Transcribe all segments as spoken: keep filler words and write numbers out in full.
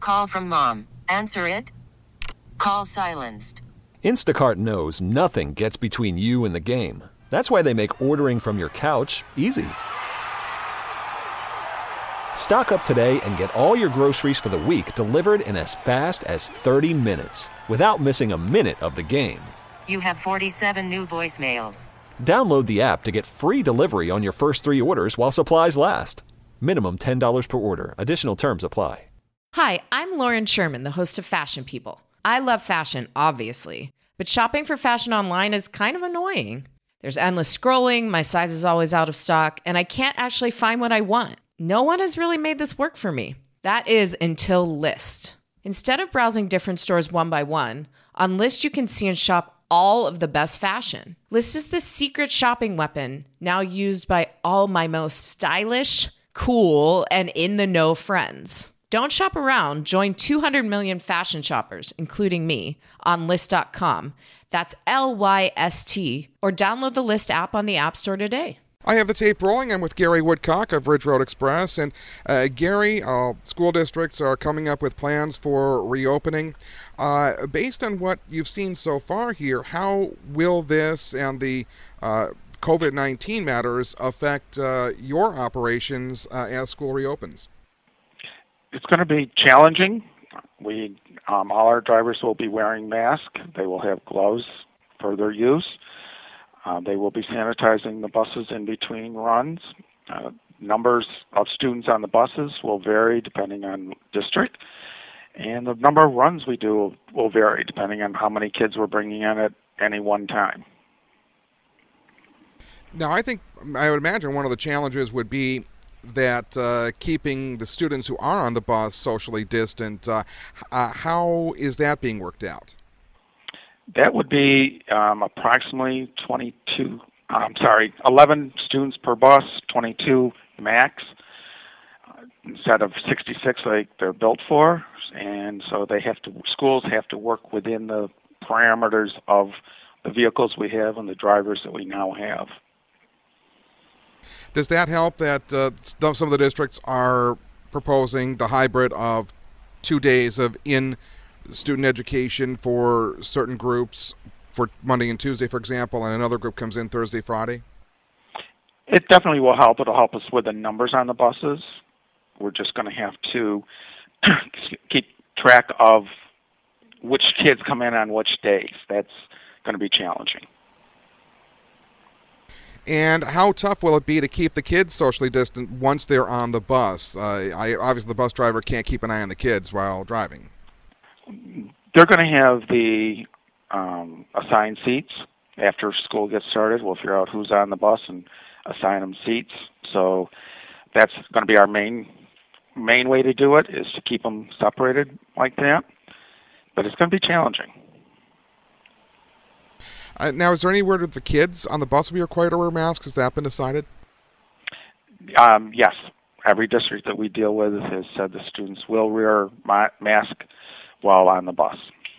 call from mom. Answer it. Call silenced. Instacart knows nothing gets between you and the game. That's why they make ordering from your couch easy. Stock up today and get all your groceries for the week delivered in as fast as thirty minutes without missing a minute of the game. You have forty-seven new voicemails. Download the app to get free delivery on your first three orders while supplies last. Minimum ten dollars per order. Additional terms apply. Hi, I'm Lauren Sherman, the host of Fashion People. I love fashion, obviously, but shopping for fashion online is kind of annoying. There's endless scrolling, my size is always out of stock, and I can't actually find what I want. No one has really made this work for me. That is until Lyst. Instead of browsing different stores one by one, on Lyst you can see and shop all of the best fashion. Lyst is the secret shopping weapon now used by all my most stylish, cool, and in-the-know friends. Don't shop around. Join two hundred million fashion shoppers, including me, on Lyst dot com. That's L Y S T, or download the Lyst app on the App Store today. I have the tape rolling. I'm with Gary Woodcock of Ridge Road Express. And uh, Gary, uh, school districts are coming up with plans for reopening. Uh, based on what you've seen so far here, how will this and the uh, COVID nineteen matters affect uh, your operations uh, as school reopens? It's going to be challenging. We, um, all our drivers will be wearing masks. They will have gloves for their use. Uh, they will be sanitizing the buses in between runs. Uh, numbers of students on the buses will vary depending on district. And the number of runs we do will, will vary depending on how many kids we're bringing in at any one time. Now, I think, I would imagine one of the challenges would be that uh, keeping the students who are on the bus socially distant, uh, uh, how is that being worked out? That would be um, approximately twenty-two, I'm sorry, eleven students per bus, twenty-two max, uh, instead of sixty-six like they're built for. And so they have to, schools have to work within the parameters of the vehicles we have and the drivers that we now have. Does that help that uh, some of the districts are proposing the hybrid of two days of in-student education for certain groups, for Monday and Tuesday, for example, and another group comes in Thursday, Friday? It definitely will help. It'll help us with the numbers on the buses. We're just going to have to keep track of which kids come in on which days. That's going to be challenging. And how tough will it be to keep the kids socially distant once they're on the bus? Uh, I, obviously, the bus driver can't keep an eye on the kids while driving. They're going to have the um, assigned seats. After school gets started, we'll figure out who's on the bus and assign them seats. So that's going to be our main main way to do it, is to keep them separated like that. But it's going to be challenging. Uh, now, is there any word that the kids on the bus will be required to wear masks? Has that been decided? Um, yes. Every district that we deal with has said the students will wear ma- mask while on the bus.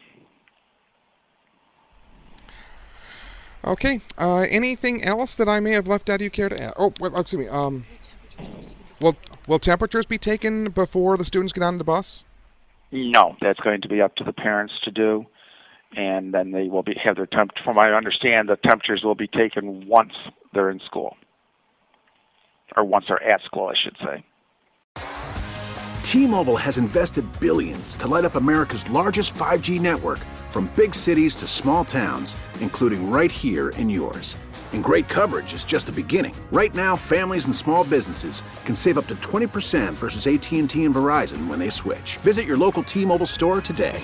Okay. Uh, anything else that I may have left out you care to add? Oh, wait, excuse me. Um, will, will temperatures be taken before the students get on the bus? No. That's going to be up to the parents to do. And then they will be have their temp. From what I understand, the temperatures will be taken once they're in school, or once they're at school, I should say. T-Mobile has invested billions to light up America's largest five G network, from big cities to small towns, including right here in yours. And great coverage is just the beginning. Right now, families and small businesses can save up to twenty percent versus A T and T and Verizon when they switch. Visit your local T-Mobile store today.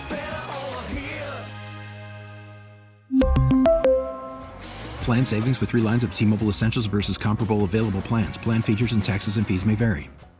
Plan savings with three lines of T-Mobile Essentials versus comparable available plans. Plan features and taxes and fees may vary.